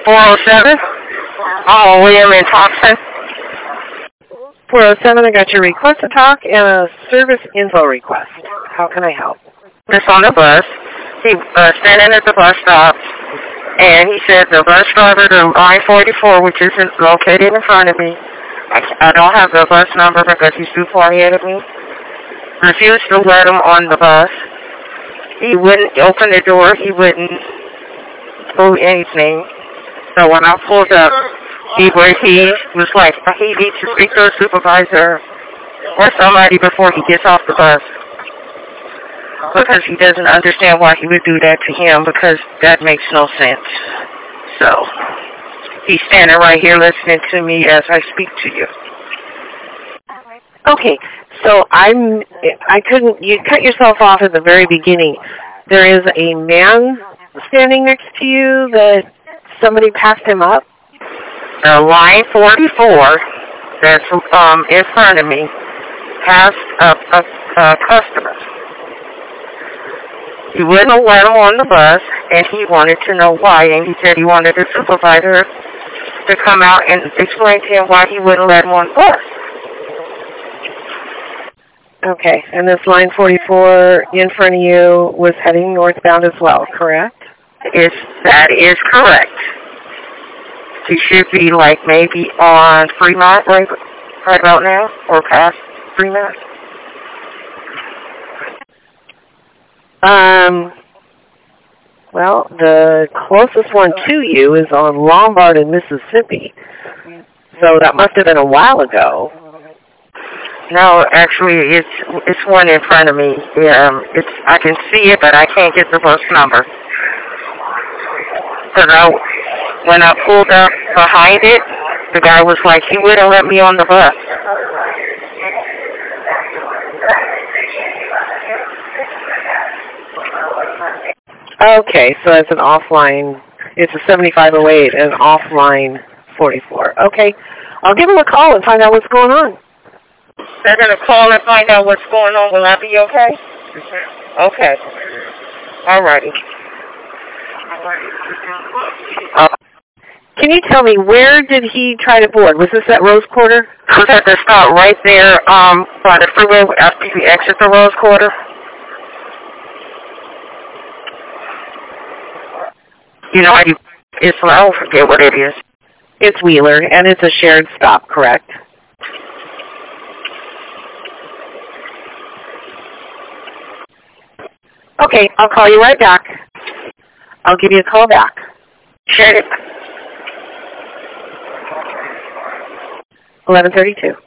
407? Oh, William in Thompson. 407, I got your request to talk and a service info request. How can I help? Just on the bus. He standing at the bus stop, and he said the bus driver to line 44, which isn't located in front of me. I don't have the bus number because he's too far ahead of me. Refused to let him on the bus. He wouldn't open the door. He wouldn't do anything. So when I pulled up, he was like, he needs to speak to a supervisor or somebody before he gets off the bus. Because he doesn't understand why he would do that to him, because that makes no sense. So he's standing right here listening to me as I speak to you. Okay, so you cut yourself off at the very beginning. There is a man standing next to you that somebody passed him up? Line 44 that's in front of me has a customer. He wouldn't let him on the bus, and he wanted to know why, and he said he wanted the supervisor to come out and explain to him why he wouldn't let him on the bus. Okay, and this line 44 in front of you was heading northbound as well, correct? That is correct. He should be like maybe on Fremont right about now, or past Fremont. Well, the closest one to you is on Lombard in Mississippi. So that must have been a while ago. No, actually, it's one in front of me. I can see it, but I can't get the bus number. Because when I pulled up behind it, the guy was like, he wouldn't let me on the bus. Okay, so it's an offline, it's a 7508, an offline 44. Okay, I'll give him a call and find out what's going on. They're going to call and find out what's going on. Will that be okay? Okay. All righty. Can you tell me, where did he try to board? Was this at Rose Quarter? I was at the stop right there by the freeway after you exit the Rose Quarter. You know, I don't forget what it is. It's Wheeler, and it's a shared stop, correct? Okay, I'll call you right back. I'll give you a call back. Sure. 11:32.